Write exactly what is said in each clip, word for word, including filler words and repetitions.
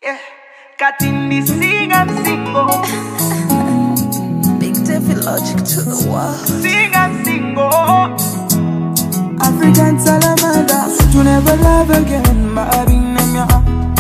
Yeah. Katindi sing and single. Big Devi Logic to the wall. Sing and single. African salamander, to never love again, my abinamia.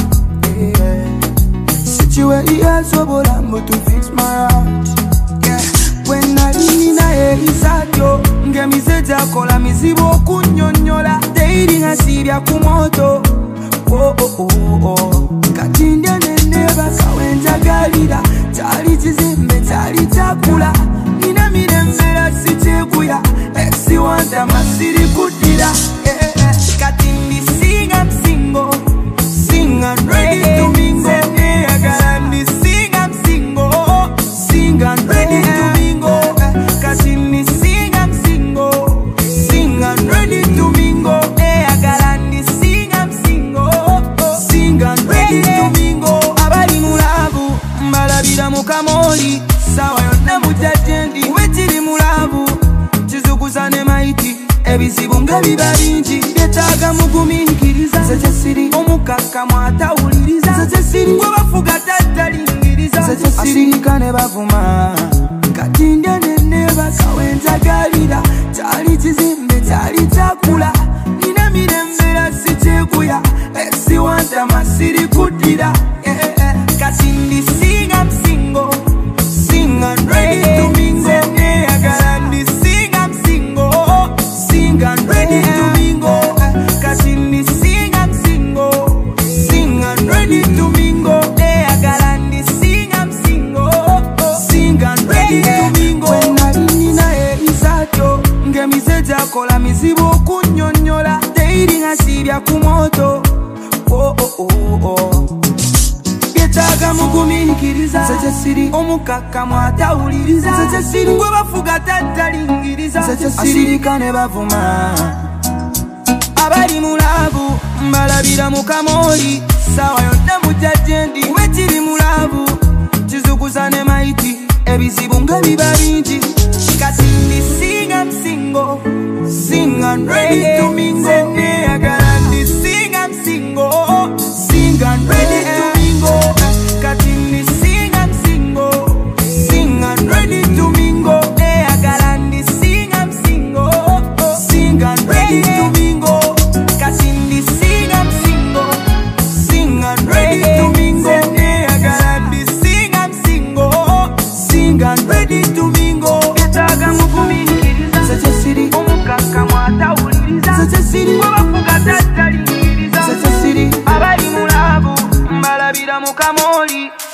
Situation so bolambo to fix my heart. Yeah. When I in a isadio, ngemi seja kola mizibo kunyonyola. Dating a Syria kumoto. Oh oh oh oh. Katinda nene baka wenja galida. Tali chizimbe tali takula. Nina mirembera sichekuya. Exi wanda masiri kutila. Yeah. Katindi sing and single. Sing and ready to mingle. Yeah, Katindi sing and single. Sing and ready to mingle. Katindi sing and single. Sing and ready to mingle. Yeah, Katindi sing and single. Sing and ready to mingle. Abali mulavu, mbalabira mukamoli. Sawa yonna mutajendi, wetiri mulavu. Chizukuzane maiti, ebizibu nga biba bingi. Byetaaga mugumikiriza. Seche siri, omukaka mwatawuliriza. Seche siri, gwe bafuga tatalingiriza. Seche siri, asirika ne bavuma. Katindi nene bakawenja galira. Tali chizimbe, tali takula. Nina mirembera sichekuya. Exi wanda masiri kutira. Katindi sing and single. Sing and ready to mingle. Yeah, Katindi sing and single. Sing and ready to mingle. Katindi sing and single. Sing and ready to mingle. Yeah, Katindi sing and single. Sing and ready to mingle. When I in a isato, ngemi seja kola mizibo kunyonyola. Dating a Syria kumoto. Oh oh oh oh. Byetaaga mugumikiriza. Seche siri, omukaka mwatawuliriza. Seche siri, gwe bafuga tatalingiriza. Seche siri, asirika ne bavuma. Abali mulavu, mbalabira mukamoli. Sawa yonna mutajendi, wetiri mulavu. Chizukuzane maiti, ebizibu nga biba bingi. Katindi sing and single. Sing and ready to mingle. Yeah, Katindi sing and single. Sing and ready to mingle. Katindi sing and single. Sing and ready to mingle. Yeah, Katindi sing and single. Sing and ready to mingle. Katindi sing and single. Sing and ready to mingle. Yeah, Katindi sing and single. Sing and ready to mingle. Byetaaga mugumikiriza. Seche siri, omukaka mwatawuliriza. Seche siri, gwe bafuga tatalingiriza. Seche siri, abali mulavu, mbalabira mukamoli.